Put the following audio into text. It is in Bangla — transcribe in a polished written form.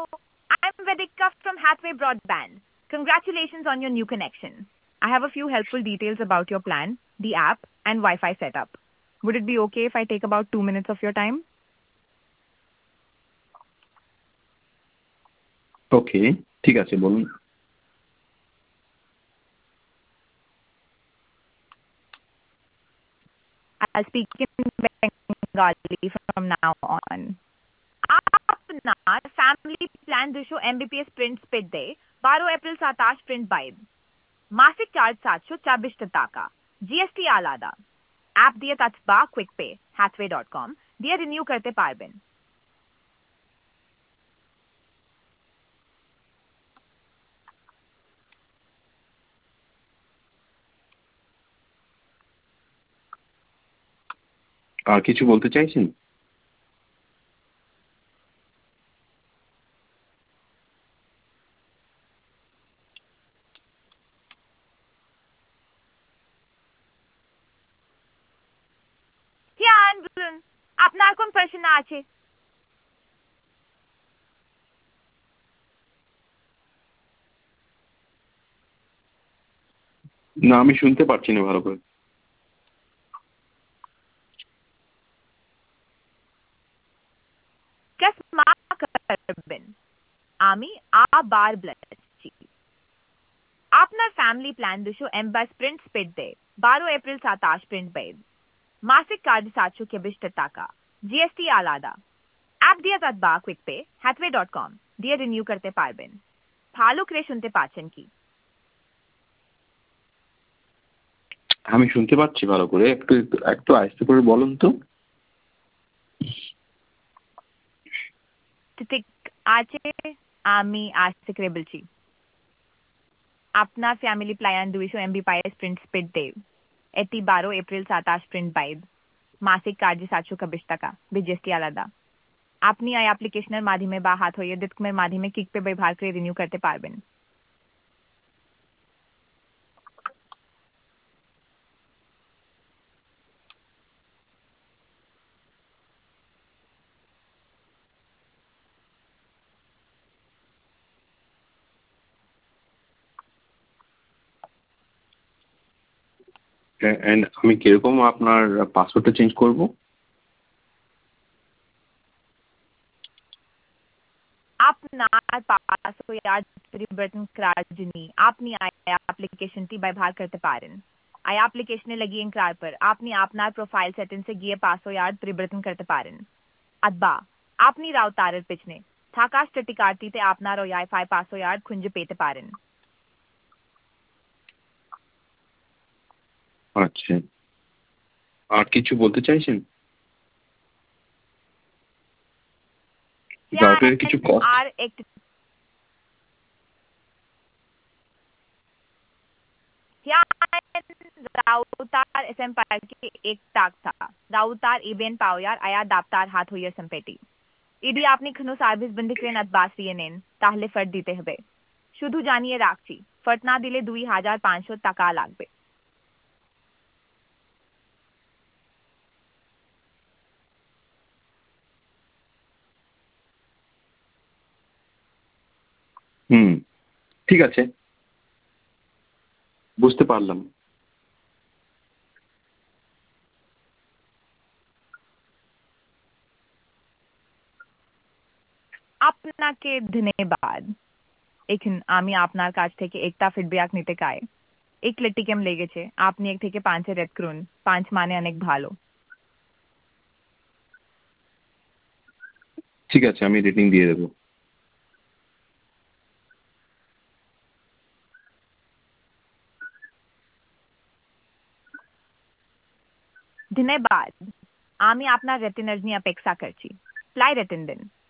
I'm Vedika from Hathway Broadband. Congratulations on your new connection. I have a few helpful details about your plan, the app, and Wi-Fi setup. Would it be okay if I take about 2 minutes of your time? ওকে, ঠিক আছে, বলুন। I'll speak in Bengali from now on. আপনার family plan 200 Mbps print speed দেয় 12 এপ্রিল 27 প্রিন্ট বাইদ মাসিক চার্জ 724 টাকা জিএসটি আলাদা অ্যাপ দিয়ে টাচ বা কুইক পে hathway.com দিয়ে রিনিউ করতে পারবেন আর কিছু বলতে চাইছেন? হ্যাঁ বলুন আপনার কোন প্রশ্ন আছে না, আমি শুনতে পারছি না ভালো করে। কেসমা করবেন আমি আবার বলছি আপনার family plan 200 MB print speed দেয় 12 এপ্রিল 27 প্রিন্ট বাইদ মাসিক চার্জ 724 টাকা জিএসটি আলাদা অ্যাপ দিয়ে তার বা কুইক পে hathway.com দিয়ে রিনিউ করতে পারবেন ভালো করে শুনতে পাচ্ছেন কি আমি শুনতে পাচ্ছি ভালো করে, একটু একটু একটু আস্তে করে বলুন তো। ঠিক আছে আমি আস্তে করে বলছি আপনার family plan 200 MB print speed দেয় এটি 12 এপ্রিল 27 প্রিন্ট বাইদ মাসিক চার্জ 724 টাকা বিজিএসটি আলাদা আপনি এই অ্যাপ্লিকেশনের মাধ্যমে বা হাত হইয়ে ডিস্কমের মাধ্যমে কিক পে ব্যবহার করে রিনিউ করতে পারবেন এন্ড আমি কিরকম আপনার পাসওয়ার্ডটা চেঞ্জ করব? আপনার পাসওয়ার্ড পরিবর্তন করার জন্য আপনি এই অ্যাপ্লিকেশনটি ব্যবহার করতে পারেন এই অ্যাপ্লিকেশনে লগইন করার পর আপনি আপনার প্রোফাইল সেটিংসে গিয়ে পাসওয়ার্ড পরিবর্তন করতে পারেন অথবা আপনি রাউটারের পিছনে থাকা স্ট্যাটিক আরটিতে আপনার ওয়াইফাই পাসওয়ার্ড খুঁজে পেতে পারেন আচ্ছা, আর কিছু বলতে চাইছেন? রাউটারের কিছু কস্ট? আর একটি राउतार संपर्क एक टाक था राउतार इबेन पाওয়ার আয়া দাপ্তার হাত হইয়া সম্পেটি ইডি আপনি কোনো সার্ভিস বন্ধ করে নাত বাসিয়ে নেন তাহলে ফট দিতে হবে শুধু জানিয়ে রাখছি ফট না দিলে 2500 টাকা লাগবে হুম, ঠিক আছে, বুঝতে পারলাম। আপনাকে ধন্যবাদ এখন আমি আপনার কাছ থেকে একটা ফিডব্যাক নিতে চাই এক লিটিকেম লেগেছে আপনি 1 থেকে 5 এ রেট করুন 5 মানে অনেক ভালো ঠিক আছে, আমি রেটিং দিয়ে দেবো। ধন্যবাদ আমি আপনার রেটিনার নিয়ে অপেক্ষা করছি প্লাই রেটিন দিন